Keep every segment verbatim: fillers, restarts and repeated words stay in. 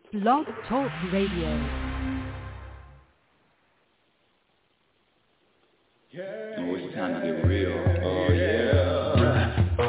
Blog Talk Radio. Yeah, oh, it's time to get real. Oh, yeah.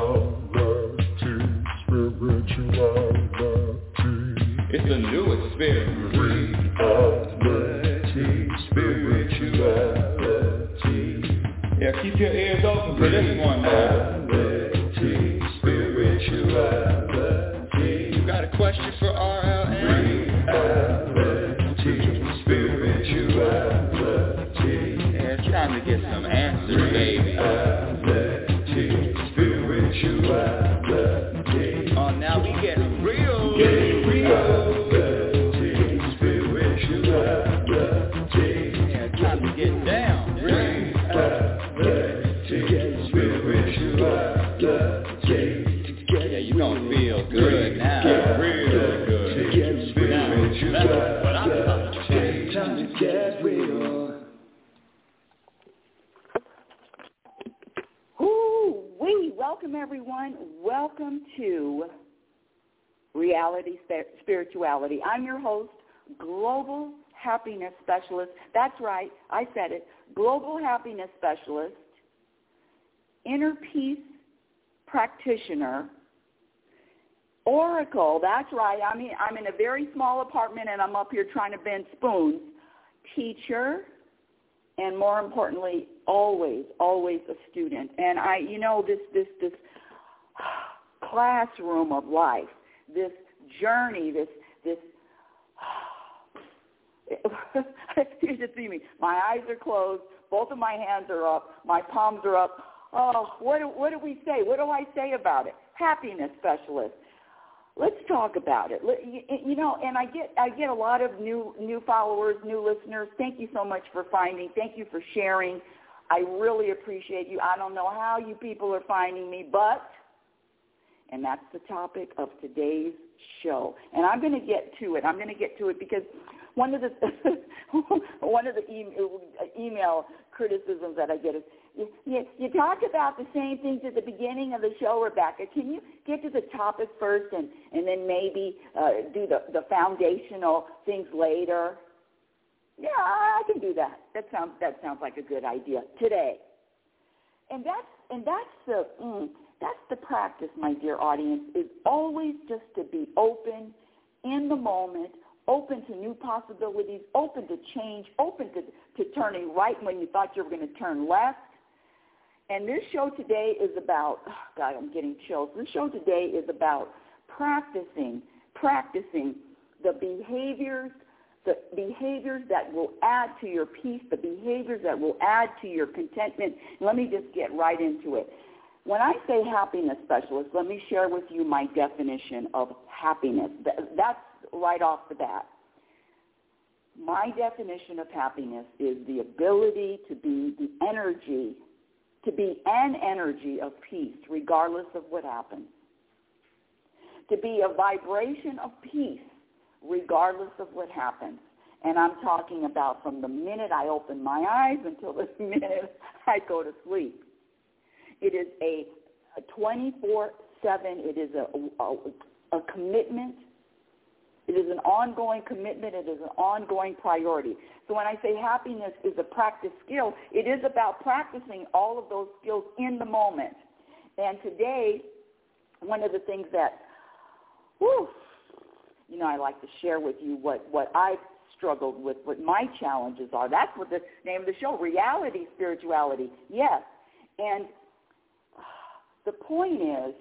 It's a new experience. Reality, spirituality. Yeah, keep your ears open for this one now. Reality, spirituality. You got a question for R L N? Reality, spirituality. Yeah, it's time to get some answers, baby. Reality, spirituality. Oh, now we get real. Get real. Reality, spirituality. Yeah, it's time to get down. Reality, spirituality. Yeah, you gonna feel good now. Get real good. Get spirituality. That's what I'm talking about. Time to get real. Ooh-wee. Welcome, everyone. Welcome to Reality Spirituality. I'm your host, Global Happiness Specialist. That's right. I said it. Global Happiness Specialist, Inner Peace Practitioner, Oracle. That's right. I mean, I'm in a very small apartment, and I'm up here trying to bend spoons. Teacher, and more importantly, always, always a student. And I, you know, this, this, this classroom of life, this journey, this, this. You should see me. My eyes are closed. Both of my hands are up. My palms are up. Oh, what do, what do we say? What do I say about it? Happiness specialist. Let's talk about it. You know, and I get I get a lot of new new followers, new listeners. Thank you so much for finding. Thank you for sharing. I really appreciate you. I don't know how you people are finding me, but, and that's the topic of today's show. And I'm going to get to it. I'm going to get to it because one of the one of the e- email criticisms that I get is, You, you, you talk about the same things at the beginning of the show, Rebecca. Can you get to the topic first and, and then maybe uh, do the, the foundational things later? Yeah, I can do that. That sounds that sounds like a good idea today. And that's and that's the mm, that's the practice, my dear audience, is always just to be open in the moment, open to new possibilities, open to change, open to, to turning right when you thought you were going to turn left. And this show today is about, oh God, I'm getting chills. This show today is about practicing, practicing the behaviors, the behaviors that will add to your peace, the behaviors that will add to your contentment. Let me just get right into it. When I say happiness specialist, let me share with you my definition of happiness. That's right off the bat. My definition of happiness is the ability to be the energy to be an energy of peace regardless of what happens, to be a vibration of peace regardless of what happens. And I'm talking about from the minute I open my eyes until the minute I go to sleep. It is a, a twenty-four seven, it is a, a, a commitment. It is an ongoing commitment. It is an ongoing priority. So when I say happiness is a practice skill, it is about practicing all of those skills in the moment. And today, one of the things that, whew, you know, I like to share with you what, what I've struggled with, what my challenges are. That's what the name of the show, Reality Spirituality. Yes. And the point is,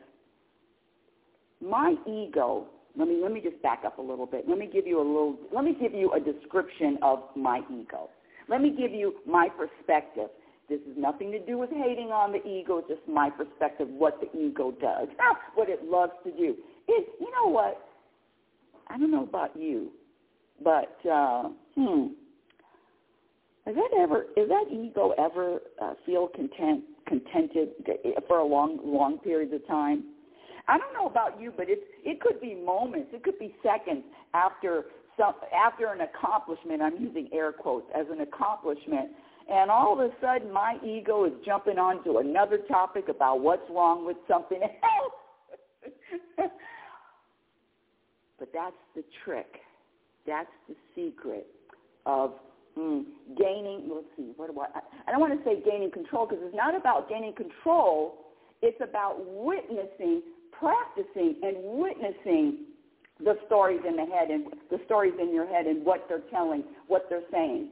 my ego, Let me let me just back up a little bit. Let me give you a little. Let me give you a description of my ego. Let me give you my perspective. This has nothing to do with hating on the ego. It's just my perspective. What the ego does, what it loves to do. It, you know what? I don't know about you, but uh, hmm, has that ever? Is that ego ever uh, feel content, contented for a long, long period of time? I don't know about you, but it's, it could be moments, it could be seconds after some, after an accomplishment. I'm using air quotes as an accomplishment, and all of a sudden my ego is jumping onto another topic about what's wrong with something else. But that's the trick. That's the secret of mm, gaining, let's see, what do I, I don't want to say gaining control because it's not about gaining control. It's about witnessing, practicing, and witnessing the stories in the head and the stories in your head and what they're telling, what they're saying.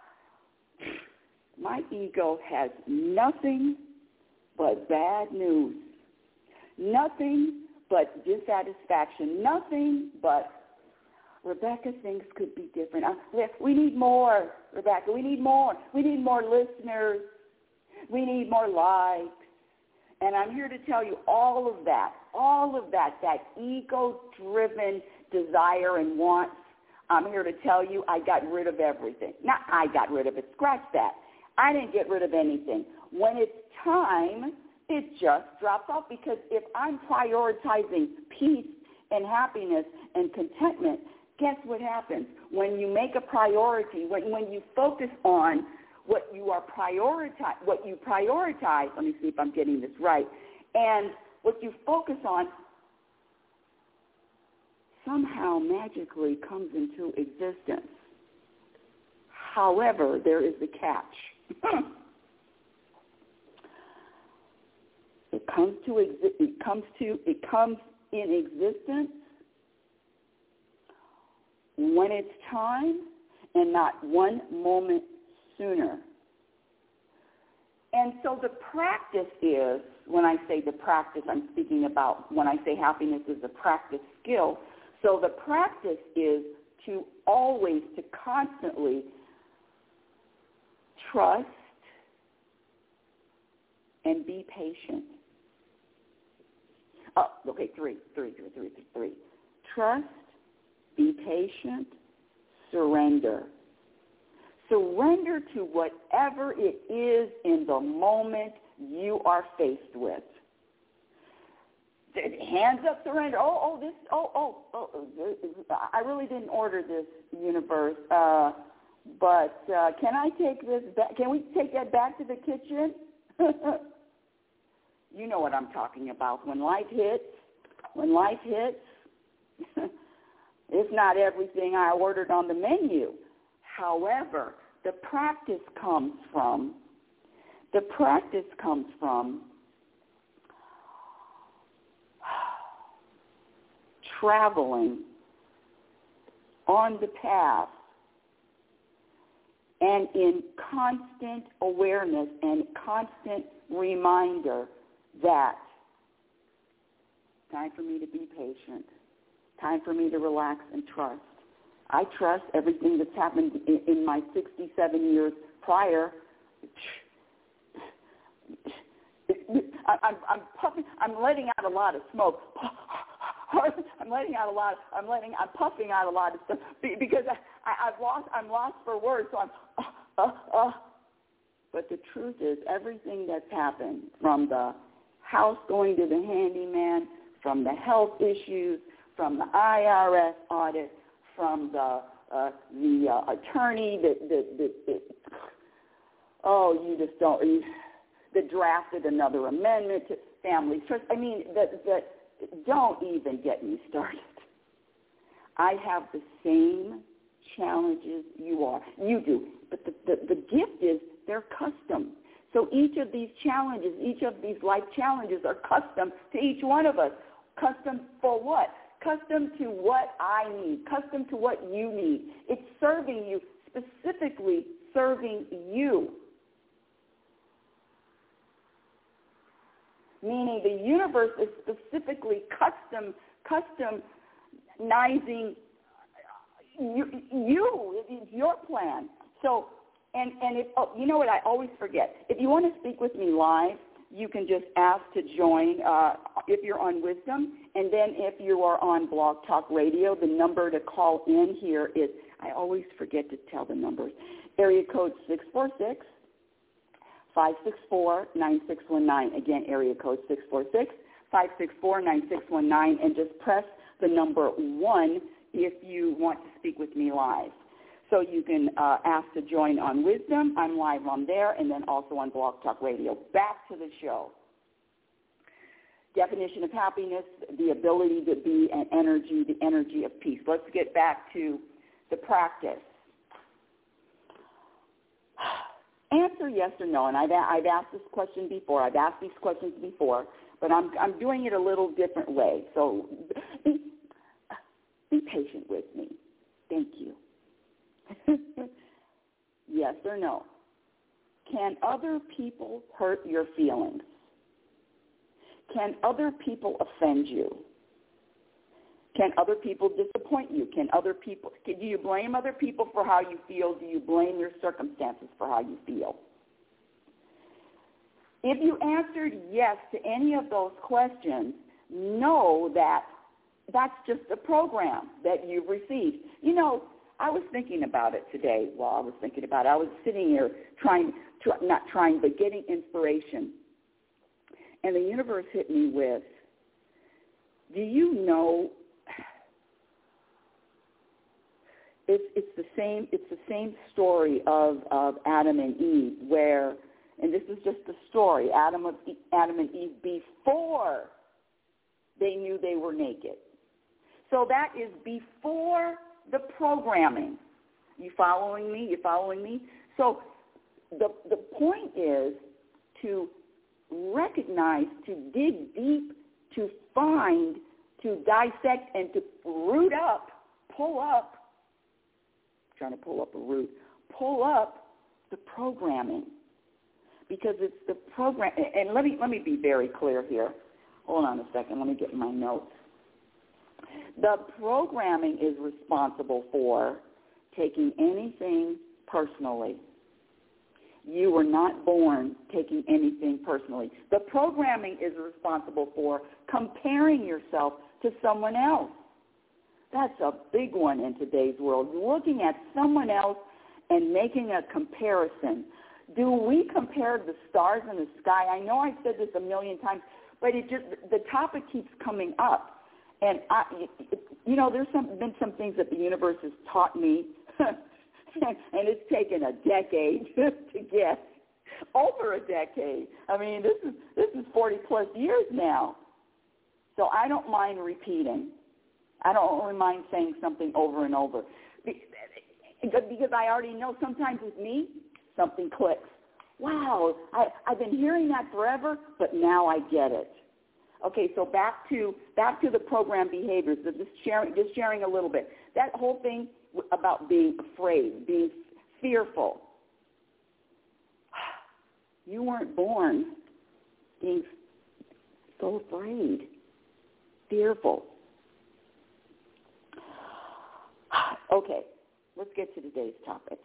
My ego has nothing but bad news, nothing but dissatisfaction, nothing but, Rebecca, things could be different. We need more, Rebecca. We need more. We need more listeners. We need more likes. And I'm here to tell you all of that, all of that, that ego-driven desire and wants. I'm here to tell you I got rid of everything. Not I got rid of it. Scratch that. I didn't get rid of anything. When it's time, it just drops off because if I'm prioritizing peace and happiness and contentment, guess what happens? When you make a priority, when, when you focus on what you are prioritize, what you prioritize, let me see if I'm getting this right, and what you focus on somehow magically comes into existence. However, there is a catch. It comes to exi- it comes to it comes in existence when it's time and not one moment sooner. And so the practice is, when I say the practice, I'm speaking about when I say happiness is a practice skill. So the practice is to always, to constantly trust and be patient. Oh, okay, three, three, three, three, three, three. Trust, be patient, surrender. Surrender to whatever it is in the moment you are faced with. Hands up, surrender. Oh, oh, this, oh, oh, oh, I really didn't order this, universe. Uh, but uh, can I take this back? Can we take that back to the kitchen? You know what I'm talking about. When life hits, when life hits, it's not everything I ordered on the menu. However, the practice comes from, the practice comes from traveling on the path and in constant awareness and constant reminder that time for me to be patient, time for me to relax and trust. I trust everything that's happened in, in my sixty-seven years prior. I, I'm, I'm puffing. I'm letting out a lot of smoke. I'm letting out a lot. I'm letting. I'm puffing out a lot of stuff because I, I, I've lost. I'm lost for words. So I'm. Uh, uh, uh. But the truth is, everything that's happened, from the house going to the handyman, from the health issues, from the I R S audit, from the uh, the uh, attorney that, that, that, that oh, you just don't, you, that drafted another amendment to family trust. I mean, that, that, don't even get me started. I have the same challenges you are. You do. But the, the, the gift is they're custom. So each of these challenges, each of these life challenges are custom to each one of us. Custom for what? Custom to what I need, custom to what you need. It's serving you, specifically serving you. Meaning the universe is specifically custom, customizing you, you. It's your plan. So, and, and if, oh, you know what I always forget? If you want to speak with me live, you can just ask to join uh, if you're on Wisdom. And then if you are on Blog Talk Radio, the number to call in here is, I always forget to tell the numbers, area code six four six, five six four, nine six one nine. Again, area code six four six, five six four, nine six one nine. And just press the number one if you want to speak with me live. So you can uh, ask to join on Wisdom. I'm live on there, and then also on Blog Talk Radio. Back to the show. Definition of happiness, the ability to be an energy, the energy of peace. Let's get back to the practice. Answer yes or no, and I've, I've asked this question before. I've asked these questions before, but I'm, I'm doing it a little different way. So be, be patient with me. Thank you. Yes or no? Can other people hurt your feelings? Can other people offend you? Can other people disappoint you? Can other people, do you blame other people for how you feel? Do you blame your circumstances for how you feel? If you answered yes to any of those questions, know that that's just a program that you've received. You know, I was thinking about it today while I was thinking about it. I was sitting here trying, to, not trying, but getting inspiration. And the universe hit me with, do you know, it's, it's the same it's the same story of, of Adam and Eve where, and this is just the story, Adam, of, Adam and Eve before they knew they were naked. So that is before the programming. You following me? You following me? So the the point is to recognize, to dig deep, to find, to dissect, and to root up, pull up, I'm trying to pull up a root, pull up the programming. Because it's the program, and let me let me be very clear here. Hold on a second, let me get my notes. The programming is responsible for taking anything personally. You were not born taking anything personally. The programming is responsible for comparing yourself to someone else. That's a big one in today's world. Looking at someone else and making a comparison. Do we compare the stars in the sky? I know I've said this a million times, but it just the topic keeps coming up. And, I, you know, there's some, been some things that the universe has taught me, and it's taken a decade to get, over a decade. I mean, this is this is forty-plus years now. So I don't mind repeating. I don't mind saying something over and over. Because I already know sometimes with me, something clicks. Wow, I, I've been hearing that forever, but now I get it. Okay, so back to back to the program behaviors. Just sharing, just sharing a little bit. That whole thing about being afraid, being fearful. You weren't born being so afraid, fearful. Okay, let's get to today's topic.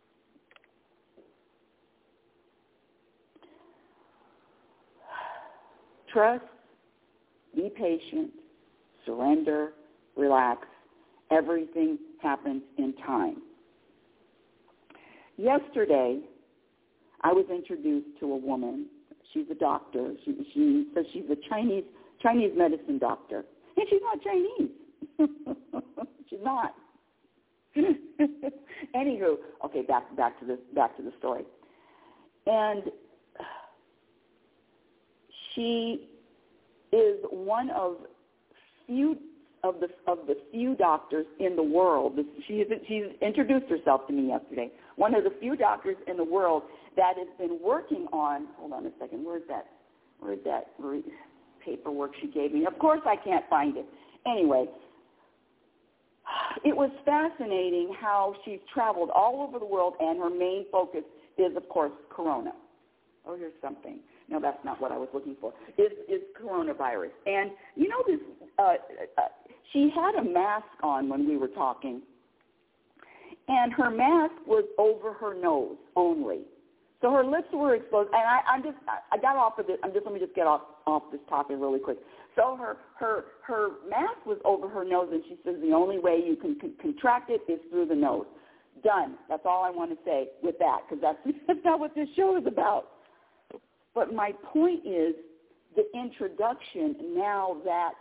Trust. Be patient, surrender, relax. Everything happens in time. Yesterday, I was introduced to a woman. She's a doctor. She, she says she's a Chinese Chinese medicine doctor, and she's not Chinese. She's not. Anywho, okay, back back to the back to the story, and she is one of few of the of the few doctors in the world. She she's introduced herself to me yesterday. One of the few doctors in the world that has been working on. Hold on a second. Where's that? Where's that paperwork she gave me? Of course, I can't find it. Anyway, it was fascinating how she's traveled all over the world, and her main focus is, of course, corona. Oh, here's something. No, that's not what I was looking for. Is is coronavirus. And you know this, uh, uh, she had a mask on when we were talking, and her mask was over her nose only. So her lips were exposed, and I, I'm just, I got off of this, I'm just, let me just get off, off this topic really quick. So her, her, her mask was over her nose, and she says the only way you can con- contract it is through the nose. Done. That's all I want to say with that, because that's, that's not what this show is about. But my point is the introduction, now that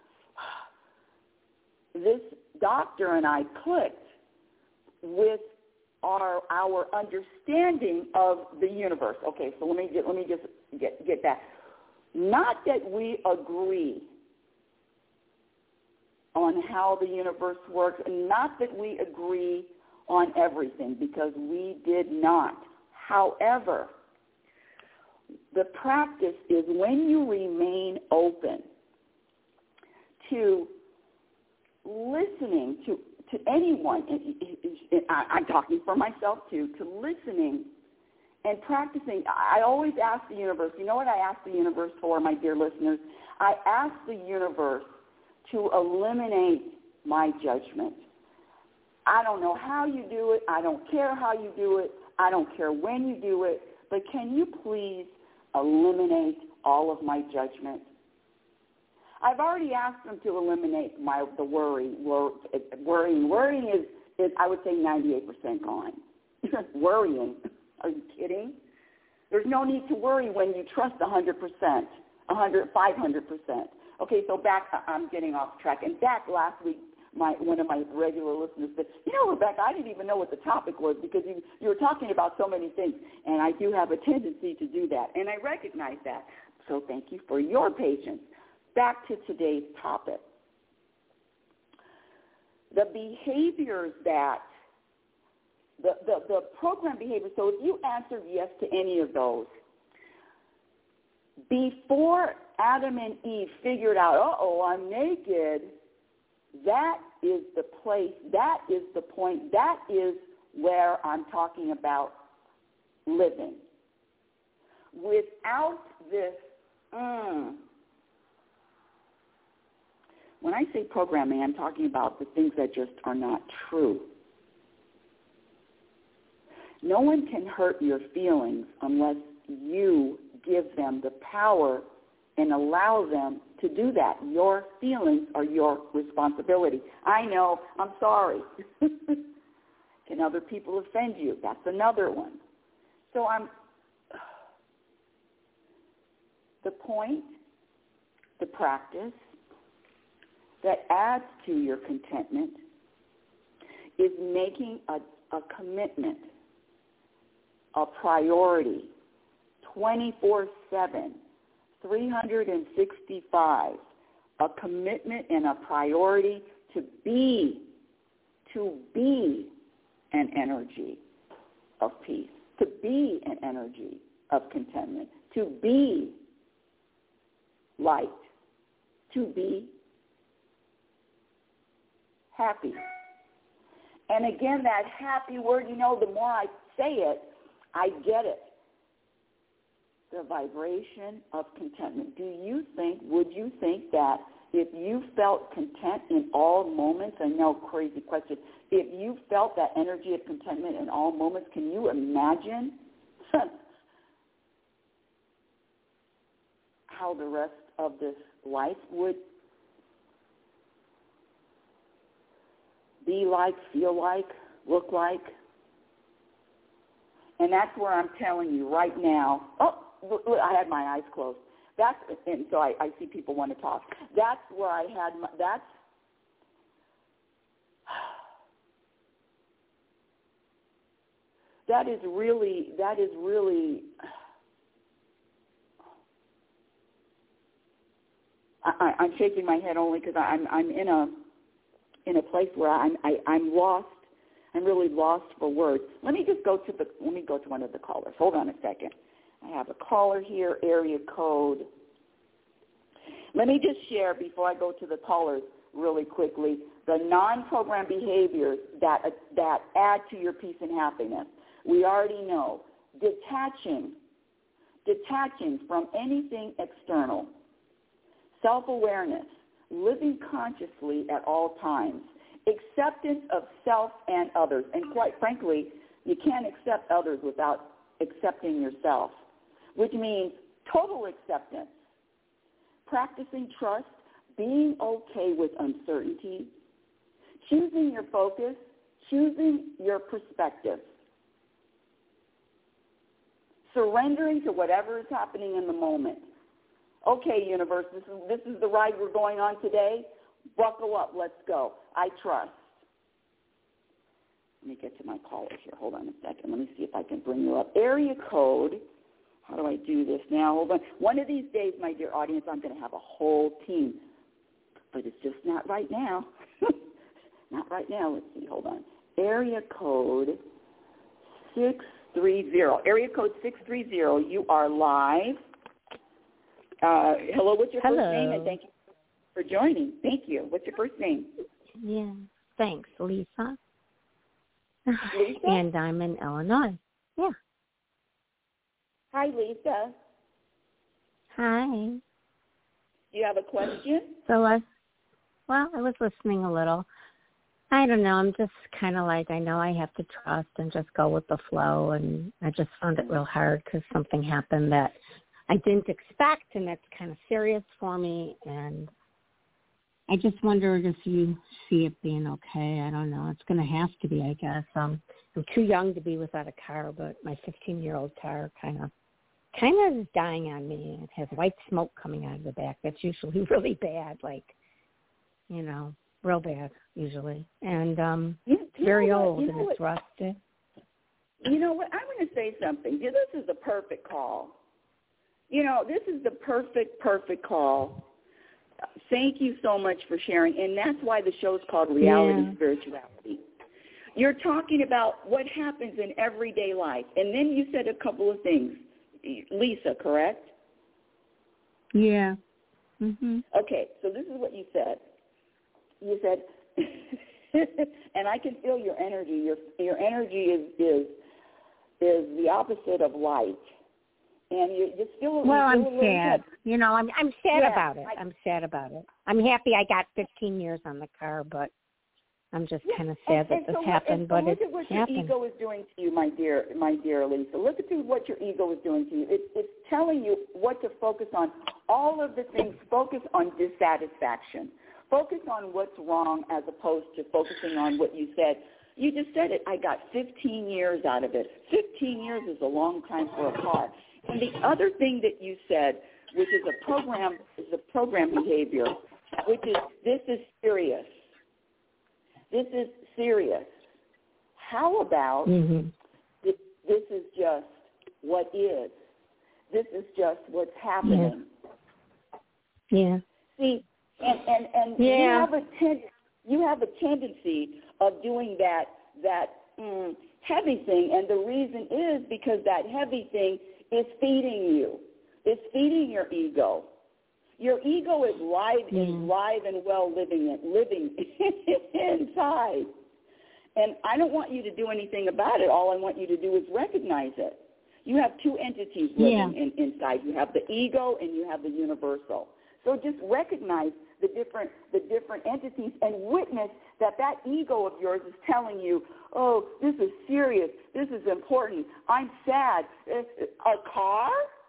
this doctor and I clicked with our our understanding of the universe. Okay, so let me get, let me just get get that. Not that we agree on how the universe works, and not that we agree on everything, because we did not. However, the practice is when you remain open to listening to, to anyone, I'm talking for myself too, to listening and practicing. I always ask the universe, you know what I ask the universe for, my dear listeners? I ask the universe to eliminate my judgment. I don't know how you do it. I don't care how you do it. I don't care when you do it. But can you please eliminate all of my judgment? I've already asked them to eliminate my the worry. Wor- worrying. Worrying is, is, I would say, ninety-eight percent gone. Worrying. Are you kidding? There's no need to worry when you trust one hundred percent, one hundred, five hundred percent. Okay, so back, I'm getting off track. And back last week, my one of my regular listeners said, you know, Rebecca, I didn't even know what the topic was because you, you were talking about so many things. And I do have a tendency to do that. And I recognize that. So thank you for your patience. Back to today's topic. The behaviors that, the, the, the program behaviors, so if you answered yes to any of those, before Adam and Eve figured out, uh-oh, I'm naked, that is the place, that is the point, that is where I'm talking about living. Without this, mm, when I say programming, I'm talking about the things that just are not true. No one can hurt your feelings unless you give them the power and allow them to do that. Your feelings are your responsibility. I know, I'm sorry. Can other people offend you? That's another one. So I'm, the point, the practice that adds to your contentment is making a, a commitment, a priority, twenty-four seven, three hundred sixty-five, a commitment and a priority to be, to be an energy of peace, to be an energy of contentment, to be light, to be happy. And again, that happy word, you know, the more I say it, I get it. The vibration of contentment. Do you think, would you think that if you felt content in all moments, I know, crazy question, if you felt that energy of contentment in all moments, can you imagine how the rest of this life would be like, feel like, look like? And that's where I'm telling you right now, oh, look, I had my eyes closed. That's, and so I, I see people want to talk. That's where I had my, that's, that is really, that is really, I, I, I'm shaking my head only because I'm, I'm in a, in a place where I'm, I, I'm lost. I'm really lost for words. Let me just go to the, let me go to one of the callers. Hold on a second. I have a caller here, area code. Let me just share before I go to the callers really quickly the non-program behaviors that, that add to your peace and happiness. We already know detaching, detaching from anything external, self-awareness, living consciously at all times, acceptance of self and others. And quite frankly, you can't accept others without accepting yourself, which means total acceptance, practicing trust, being okay with uncertainty, choosing your focus, choosing your perspective, surrendering to whatever is happening in the moment. Okay, universe, this is, this is the ride we're going on today. Buckle up. Let's go. I trust. Let me get to my caller here. Hold on a second. Let me see if I can bring you up. Area code. How do I do this now? Hold on. One of these days, my dear audience, I'm going to have a whole team but it's just not right now. Not right now. Let's see. Hold on. Area code six three zero. Area code six three zero. You are live. Uh, hello. What's your hello. first name? And thank you for joining. Thank you. What's your first name? Yeah. Thanks, Lisa. Lisa? And I'm in Illinois. Yeah. Hi, Lisa. Hi. Do you have a question? So, I, well, I was listening a little. I don't know. I'm just kind of like, I know I have to trust and just go with the flow. And I just found it real hard because something happened that I didn't expect, and that's kind of serious for me. And I just wondered if you see it being okay. I don't know. It's going to have to be, I guess. Um, I'm too young to be without a car, but my fifteen-year-old car kind of kind of is dying on me. It has white smoke coming out of the back. That's usually really bad, like, you know, real bad usually. And um, you, it's you very know old you know and it's what? rusted. You know what? I'm going to say something. Yeah, this is the perfect call. You know, this is the perfect, perfect call. Thank you so much for sharing. And that's why the show's called Reality Yeah. Spirituality. You're talking about what happens in everyday life. And then you said a couple of things. Lisa, correct? Yeah. Mhm. Okay, so this is what you said. You said, and I can feel your energy. Your your energy is is is the opposite of light, and you just feel. Well, you I'm feel a little sad. sad. You know, I'm I'm sad Yeah, about it. I, I'm sad about it. I'm happy I got fifteen years on the car, but I'm just yeah, kind of sad and, that and this so happened. Look, but and so look it at what happened. your ego is doing to you, my dear, my dear Lisa. Look at what your ego is doing to you. It's it's telling you what to focus on. All of the things. Focus on dissatisfaction. Focus on what's wrong as opposed to focusing on what you said. You just said it. I got fifteen years out of it. fifteen years is a long time for a car. And the other thing that you said, which is a program, is a program behavior, which is this is serious. This is serious. How about Mm-hmm. this, this is just what is? This is just what's happening. Yeah. yeah. See, and and, and Yeah. you have a ten, you have a tendency of doing that that mm, heavy thing, and the reason is because that heavy thing is feeding you. It's feeding your ego. Your ego is live, Yeah. is live and well living it, living inside. And I don't want you to do anything about it. All I want you to do is recognize it. You have two entities living Yeah. in, inside. You have the ego and you have the universal. So just recognize the different the different entities and witness that that ego of yours is telling you, oh, this is serious. This is important. I'm sad. A car?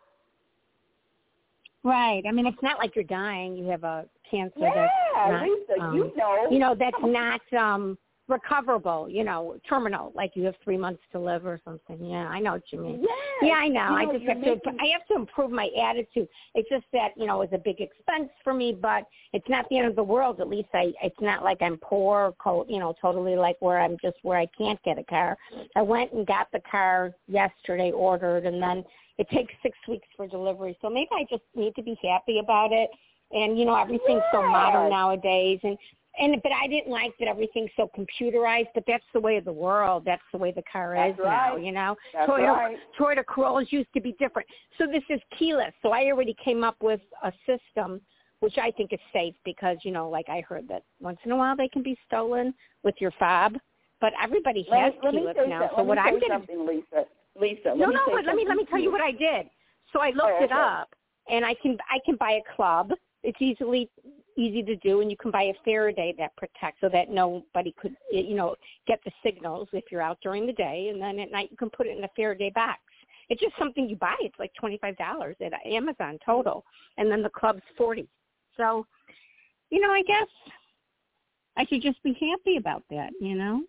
Right. I mean, it's not like you're dying. You have a cancer Yeah, that's not, Lisa, um, you know. You know, that's not um, recoverable, you know, terminal, like you have three months to live or something. Yeah, I know what you mean. Yes. Yeah, I know. You I know, just you're have making... to, I have to improve my attitude. It's just that, you know, it's a big expense for me, but it's not the end of the world. At least I, it's not like I'm poor, or, you know, totally like where I'm just where I can't get a car. I went and got the car yesterday, ordered, and then it takes six weeks for delivery. So maybe I just need to be happy about it. And, you know, everything's so modern nowadays. And, and but I didn't like that everything's so computerized, but that's the way of the world. That's the way the car That's is right. now, you know. That's Toyota, right. Toyota Corollas used to be different. So this is keyless. So I already came up with a system, which I think is safe because, you know, like I heard that once in a while they can be stolen with your fob. But everybody Let has me, let me keyless say now. that. So let what me I'm say going to something, Lisa. Lisa, let no, me no, say but let me let me tell you what I did. So I looked oh, okay. it up, and I can I can buy a club. It's easily easy to do, and you can buy a Faraday that protects so that nobody could you know get the signals if you're out during the day, and then at night you can put it in a Faraday box. It's just something you buy. It's like twenty-five dollars at Amazon total, and then the club's forty. So, you know, I guess I should just be happy about that. You know.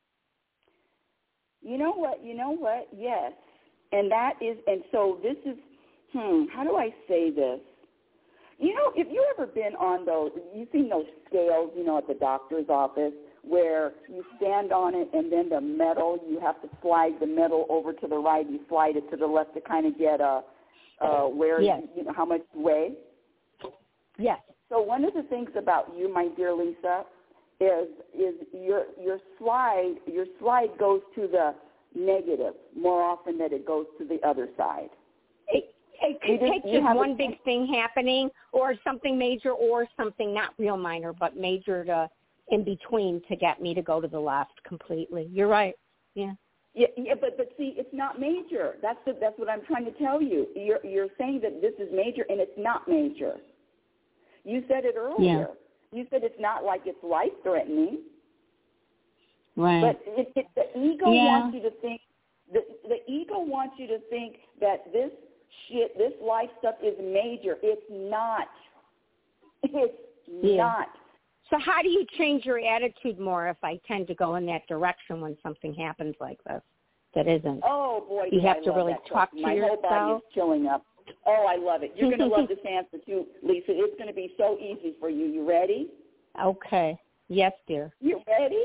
You know what? You know what? Yes. And that is, and so this is, hmm, how do I say this? You know, if you ever been on those, you've seen those scales, you know, at the doctor's office where you stand on it and then the metal, you have to slide the metal over to the right, you slide it to the left to kind of get a, uh, where, yes. you know, how much you weigh? Yes. So one of the things about you, my dear Lisa, is is your your slide your slide goes to the negative more often than it goes to the other side. It, it could just, take just one a, big thing happening, or something major, or something not real minor but major to in between to get me to go to the left completely. You're right. Yeah. Yeah, yeah, but but see, it's not major. That's the, that's what I'm trying to tell you. You're you're saying that this is major, and it's not major. You said it earlier. Yeah. You said it's not like it's life-threatening. Right. But it, it, the ego yeah. wants you to think. The the ego wants you to think that this shit, this life stuff is major. It's not. It's yeah. not. So how do you change your attitude more if I tend to go in that direction when something happens like this that isn't? Oh, boy, you do have I to love really that talk question. to My yourself. My whole body is chilling up. Oh, I love it. You're going to love this answer, too, Lisa. It's going to be so easy for you. You ready? Okay. Yes, dear. You ready?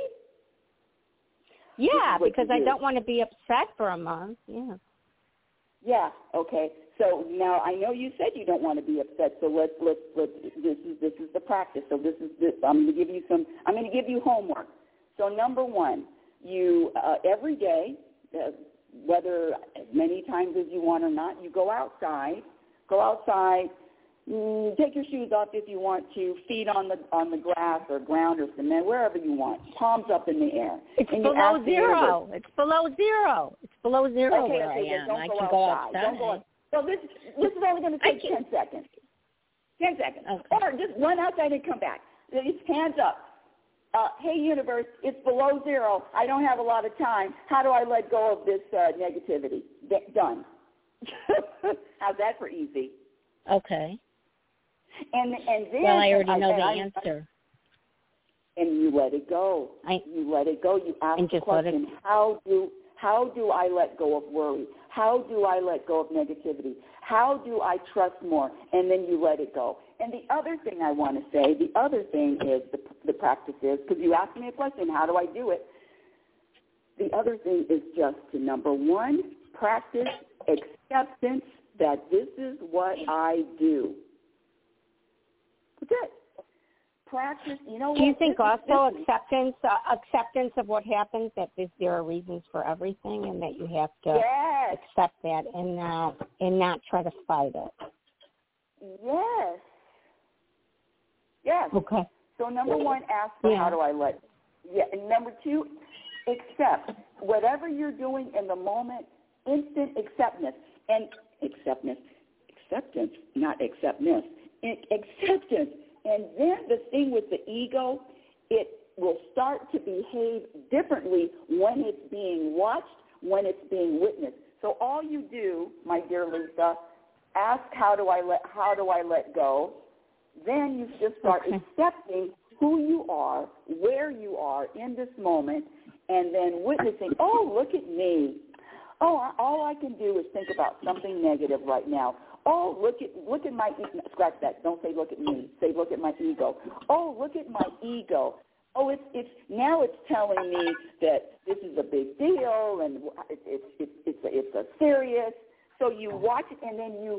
Yeah, because I do. don't want to be upset for a month. Yeah. Yeah, okay. So now I know you said you don't want to be upset. So let's let's let's this is this is the practice. So this is this. I'm going to give you some. I'm going to give you homework. So number one, you uh, every day, uh, whether as many times as you want or not, you go outside. Go outside. Mm, take your shoes off if you want to. Feet on the on the grass or ground or cement, wherever you want. Palms up in the air. It's and below zero. It's below zero. It's below zero okay, where okay, I am. Don't I go can outside. go outside. Don't go outside. So this this is only going to take ten seconds. Ten seconds. Okay. Or just run outside and come back. It's hands up. Uh, hey, universe, it's below zero. I don't have a lot of time. How do I let go of this uh, negativity? D- done. How's that for easy? Okay. And and then well, I already know I, the I, answer. And you let it go. I, you let it go. You ask and the just question: let it... How do how do I let go of worry? How do I let go of negativity? How do I trust more? And then you let it go. And the other thing I want to say, the other thing is the, the practice is, because you asked me a question, how do I do it? The other thing is just to, number one, practice acceptance that this is what I do. That's it. Practice, you know what? Do you think this, also this, acceptance uh, acceptance of what happens, that this, there are reasons for everything and that you have to yes. accept that and not, and not try to fight it? Yes. Yes. Okay. So number one, ask for yeah. how do I let, yeah, and number two, accept. Whatever you're doing in the moment, instant acceptance. And acceptance, acceptance, not acceptance, acceptance. And then the thing with the ego, it will start to behave differently when it's being watched, when it's being witnessed. So all you do, my dear Lisa, ask how do I let how do I let go? Then you just start okay. accepting who you are, where you are in this moment, and then witnessing, oh, look at me. Oh, all I can do is think about something negative right now. Oh, look at look at my ego. Scratch that. Don't say look at me. Say look at my ego. Oh, look at my ego. Oh, it's it's now it's telling me that this is a big deal and it's it's it's it's a, it's a serious. So you watch it and then you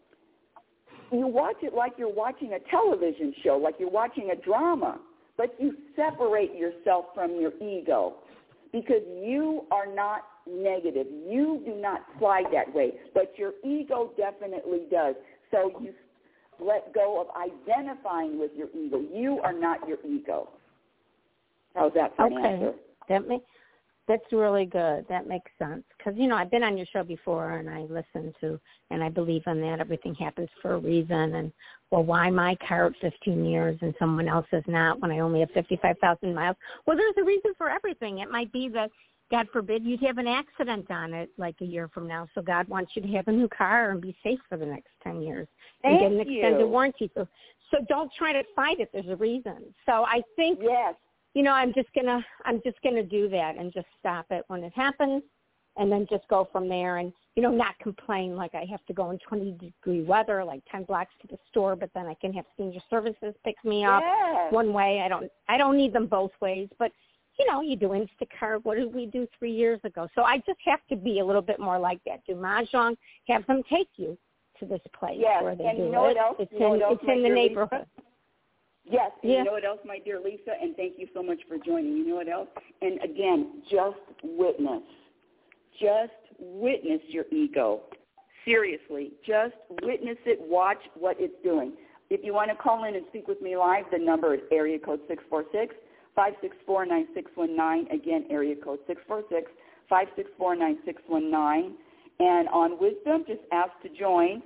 you watch it like you're watching a television show, like you're watching a drama, but you separate yourself from your ego because you are not negative. You do not slide that way, but your ego definitely does. So you let go of identifying with your ego. You are not your ego. How's that for an okay. answer? That makes, that's really good. That makes sense. Because, you know, I've been on your show before, and I listen to, and I believe in that. Everything happens for a reason. And, well, why my car at fifteen years and someone else's not when I only have fifty-five thousand miles? Well, there's a reason for everything. It might be that, God forbid, you'd have an accident on it like a year from now. So God wants you to have a new car and be safe for the next ten years and Thank get an extended you. warranty. So, so don't try to fight it. There's a reason. So I think, yes. you know, I'm just gonna, I'm just gonna do that and just stop it when it happens, and then just go from there and, you know, not complain like I have to go in twenty degree weather, like ten blocks to the store, but then I can have senior services pick me up yes. one way. I don't, I don't need them both ways, but. You know, you do Instacart. What did we do three years ago? So I just have to be a little bit more like that. Do Mahjong, have them take you to this place yes. where they and do you know it. What else? It's you know in, what else, it's in the dear neighborhood. Lisa? Yes, and Yeah. you know what else, my dear Lisa, and thank you so much for joining. You know what else? And again, just witness. Just witness your ego. Seriously, just witness it. Watch what it's doing. If you want to call in and speak with me live, the number is area code six four six, five six four, nine six one nine. Again, area code six four six, five six four, nine six one nine. And on Wisdom, just ask to join.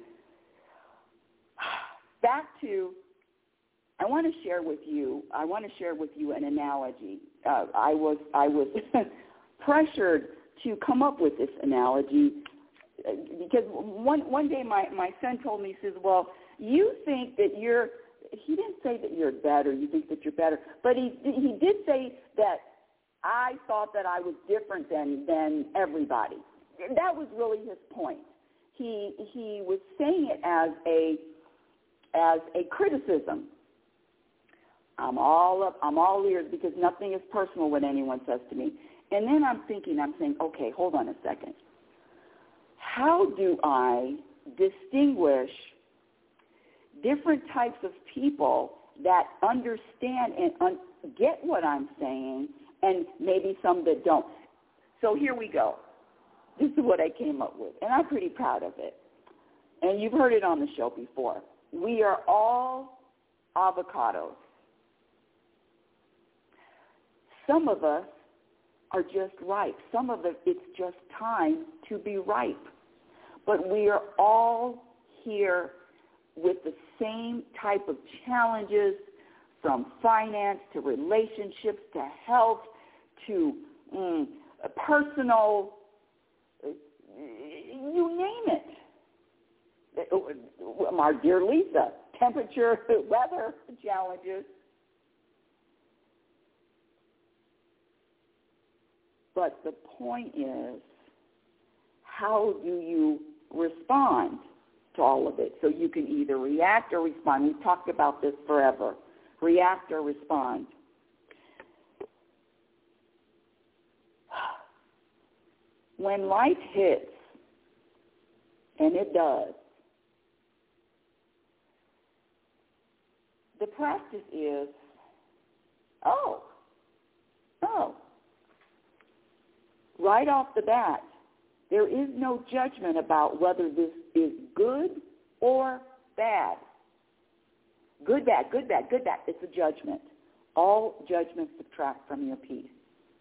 Back to, I want to share with you, I want to share with you an analogy. Uh, I was, I was pressured to come up with this analogy because one one day my, my son told me, he says, well, you think that you're, he didn't say that you're better, you think that you're better, but he he did say that I thought that I was different than, than everybody. That was really his point. He he was saying it as a as a criticism. I'm all up, I'm all ears because nothing is personal what anyone says to me. And then I'm thinking, I'm saying, okay, hold on a second. How do I distinguish different types of people that understand and un- get what I'm saying and maybe some that don't? So here we go. This is what I came up with, and I'm pretty proud of it. And you've heard it on the show before. We are all avocados. Some of us are just ripe. Some of it, it's just time to be ripe. But we are all here with the same type of challenges, from finance to relationships to health to mm, personal, you name it. My dear Lisa, temperature, weather challenges. But the point is, how do you respond to all of it? So you can either react or respond. We've talked about this forever. React or respond. When life hits, and it does, the practice is, oh, oh, right off the bat, there is no judgment about whether this is good or bad. Good, bad, good, bad, good, bad. It's a judgment. All judgments subtract from your peace.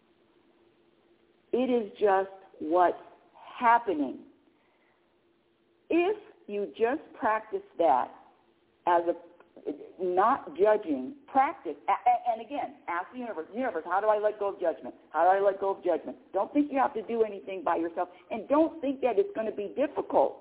It is just what's happening. If you just practice that as a not judging, practice, and again, ask the universe, universe, how do I let go of judgment? How do I let go of judgment? Don't think you have to do anything by yourself, and don't think that it's going to be difficult.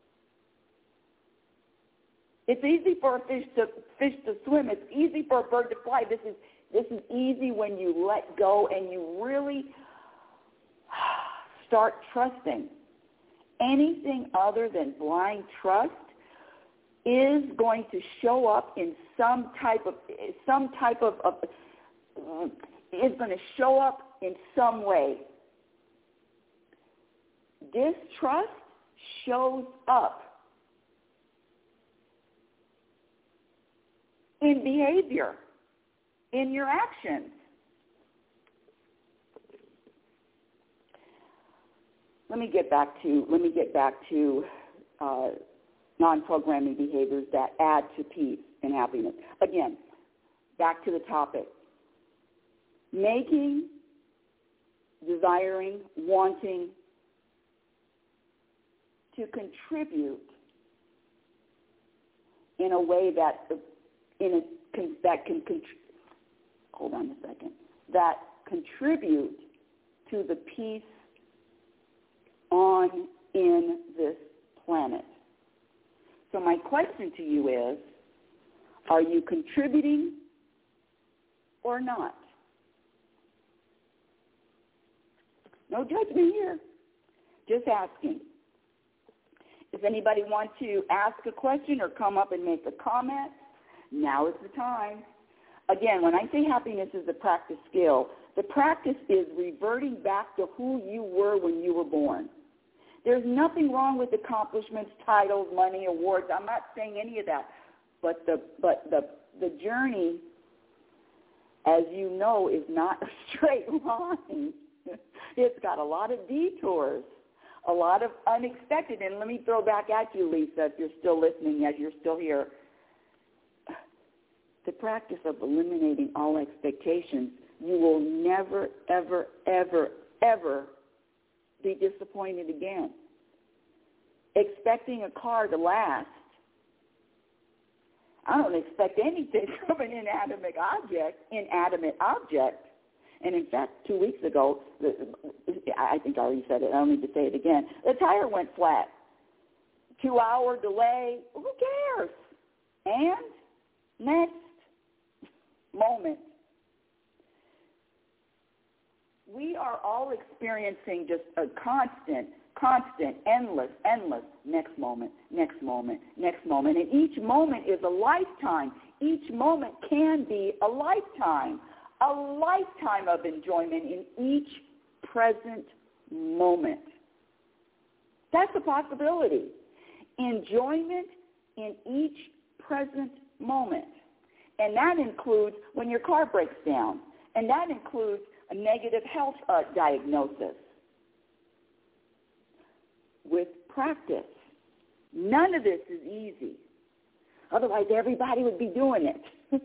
It's easy for a fish to fish to swim. It's easy for a bird to fly. This is this is easy when you let go and you really start trusting. Anything other than blind trust is going to show up in some type of some type of, of is going to show up in some way. Distrust shows up in behavior, in your actions. Let me get back to let me get back to uh, non-programming behaviors that add to peace and happiness. Again, back to the topic. Making, desiring, wanting to contribute in a way that in a that can hold on a second that contribute to the peace on in this planet. So my question to you is, are you contributing or not? No judgment here. Just asking. Does anybody want to ask a question or come up and make a comment? Now is the time. Again, when I say happiness is a practice skill, the practice is reverting back to who you were when you were born. There's nothing wrong with accomplishments, titles, money, awards. I'm not saying any of that. But the but the the journey as you know, is not a straight line. It's got a lot of detours, a lot of unexpected. And let me throw back at you, Lisa, if you're still listening, as you're still here. The practice of eliminating all expectations, you will never, ever, ever, ever be disappointed again. Expecting a car to last, I don't expect anything from an inanimate object, inanimate object. And in fact, two weeks ago, I think I already said it, I don't need to say it again, the tire went flat. Two-hour delay, who cares? And next moment. We are all experiencing just a constant, constant, endless, endless next moment, next moment, next moment. And each moment is a lifetime. Each moment can be a lifetime, a lifetime of enjoyment in each present moment. That's a possibility. Enjoyment in each present moment. And that includes when your car breaks down. And that includes a negative health uh, diagnosis. With practice, none of this is easy. Otherwise, everybody would be doing it.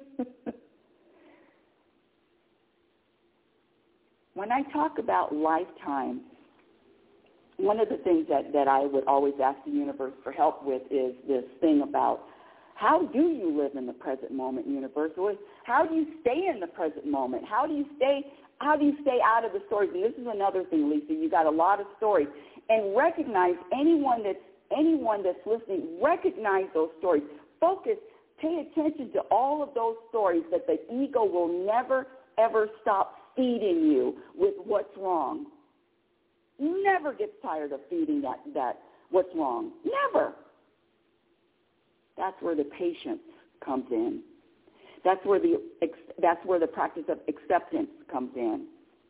When I talk about lifetime, one of the things that, that I would always ask the universe for help with is this thing about how do you live in the present moment, universe? How do you stay in the present moment? How do you stay How do you stay out of the stories? And this is another thing, Lisa. You got a lot of stories. And recognize anyone that's anyone that's listening, recognize those stories. Focus, pay attention to all of those stories that the ego will never, ever stop feeding you with what's wrong. Never gets tired of feeding that, that what's wrong. Never. That's where the patience comes in. That's where the that's where the practice of acceptance comes in.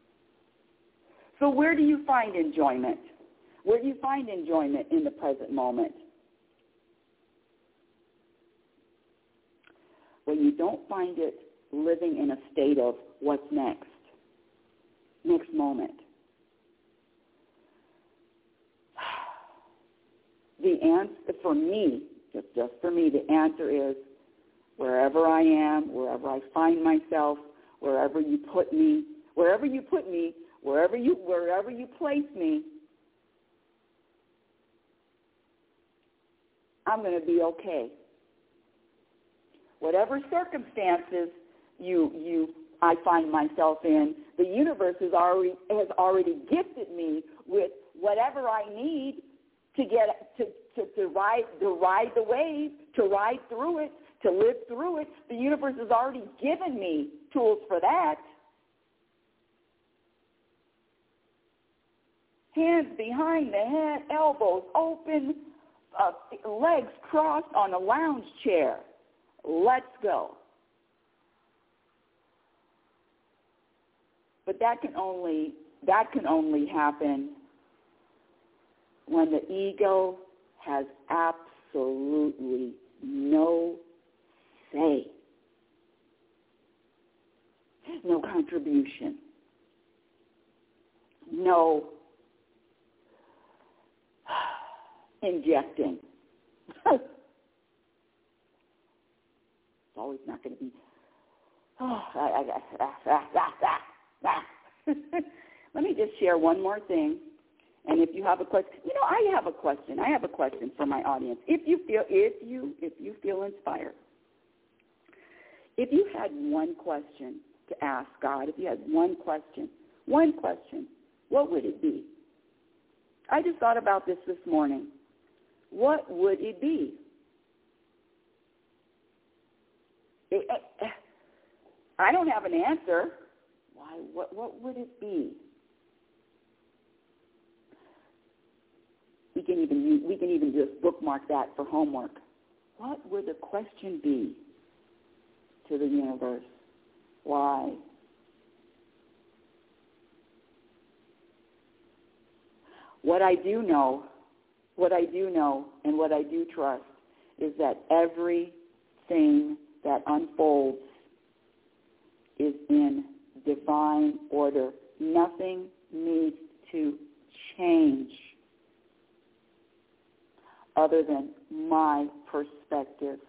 So where do you find enjoyment? Where do you find enjoyment in the present moment? Well, you don't find it living in a state of what's next, next moment. The answer for me, just, just for me, the answer is wherever I am, wherever I find myself, wherever you put me, wherever you put me, wherever you wherever you place me, I'm going to be okay. Whatever circumstances you you I find myself in, the universe has already has already gifted me with whatever I need to get to, to, to ride to ride the wave, to ride through it, to live through it. The universe has already given me tools for that. Hands behind the head, elbows open, uh, legs crossed on a lounge chair. Let's go. But that can only that can only happen when the ego has absolutely no say, no contribution, no injecting. It's always not going to be, oh, I, I, ah, ah, ah, ah, ah. Let me just share one more thing. And if you have a question, you know, I have a question. I have a question for my audience. If you feel, if you, if you feel inspired, if you had one question to ask God, if you had one question, one question, what would it be? I just thought about this this morning. What would it be? It, it, I don't have an answer. Why? What? What would it be? We can even we can even just bookmark that for homework. What would the question be to the universe? Why? What I do know, what I do know, and what I do trust is that everything that unfolds is in divine order. Nothing needs to change other than my perspective.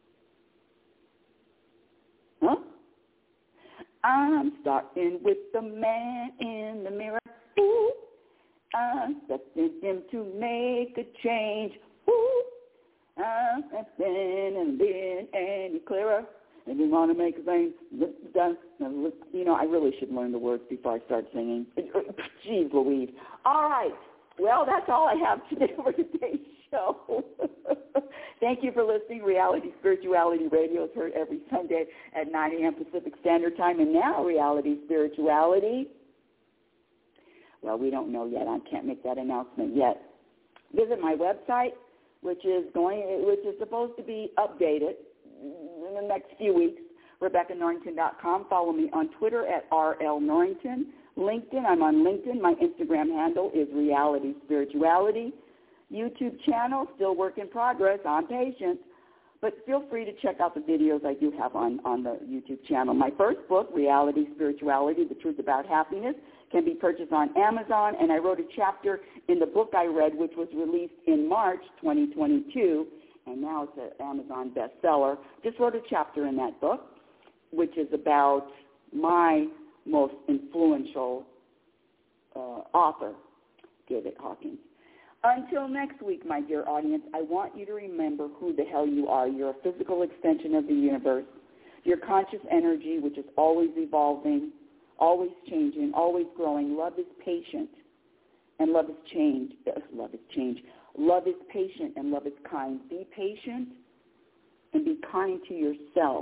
Huh? I'm starting with the man in the mirror. Ooh. I'm expecting him to make a change. Ooh. I'm expecting and being any clearer. If you want to make things done, you know, I really should learn the words before I start singing. Jeez Louise. All right. Well, that's all I have to do for today's show. Thank you for listening. Reality Spirituality Radio is heard every Sunday at nine a.m. Pacific Standard Time. And now Reality Spirituality, well, we don't know yet. I can't make that announcement yet. Visit my website, which is going, which is supposed to be updated in the next few weeks, Rebecca Norrington dot com. Follow me on Twitter at R L Norrington. LinkedIn, I'm on LinkedIn. My Instagram handle is Reality Spirituality. YouTube channel, still work in progress. I'm patient. But feel free to check out the videos I do have on, on the YouTube channel. My first book, Reality Spirituality, The Truth About Happiness, can be purchased on Amazon. And I wrote a chapter in the book I read, which was released in March twenty twenty-two. And now it's an Amazon bestseller. Just wrote a chapter in that book, which is about my most influential uh, author, David Hawkins. Until next week, my dear audience, I want you to remember who the hell you are. You're a physical extension of the universe. Your conscious energy, which is always evolving, always changing, always growing. Love is patient, and love is change. Love is change. Love is patient, and love is kind. Be patient, and be kind to yourself.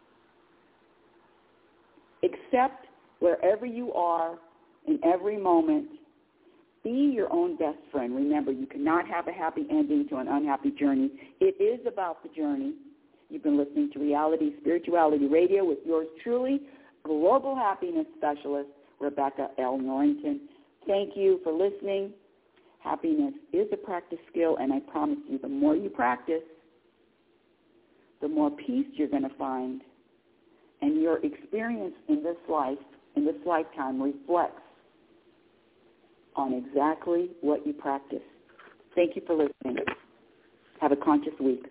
Accept wherever you are in every moment. Be your own best friend. Remember, you cannot have a happy ending to an unhappy journey. It is about the journey. You've been listening to Reality Spirituality Radio with yours truly, Global Happiness Specialist, Rebecca L. Norrington. Thank you for listening. Happiness is a practice skill, and I promise you, the more you practice, the more peace you're going to find. And your experience in this life, in this lifetime, reflects on exactly what you practice. Thank you for listening. Have a conscious week.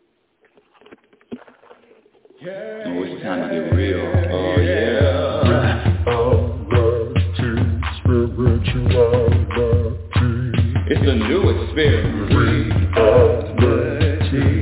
Yeah, oh, it's time to get real. Oh, yeah. Reality, spirituality. It's a new experience. Reality,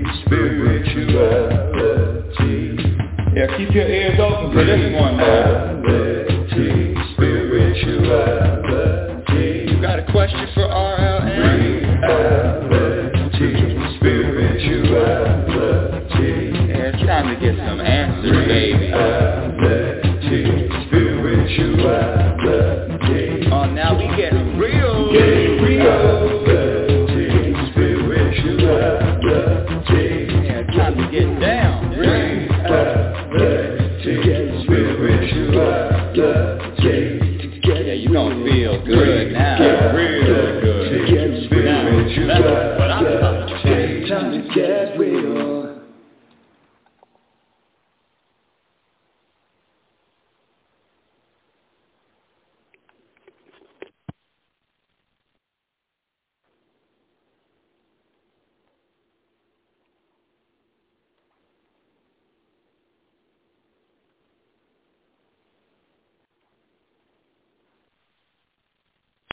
spirituality. Yeah, keep your ears open for this one, man. Reality, spirituality. You got a question for R L N? Reality, spirituality. Yeah, it's time to get some answers, baby. Reality, spirituality. Oh, now we get real. Get real. Reality, spirituality. Yeah, it's time to get down. Reality, spirituality. Yeah, you gonna feel good now. Get real.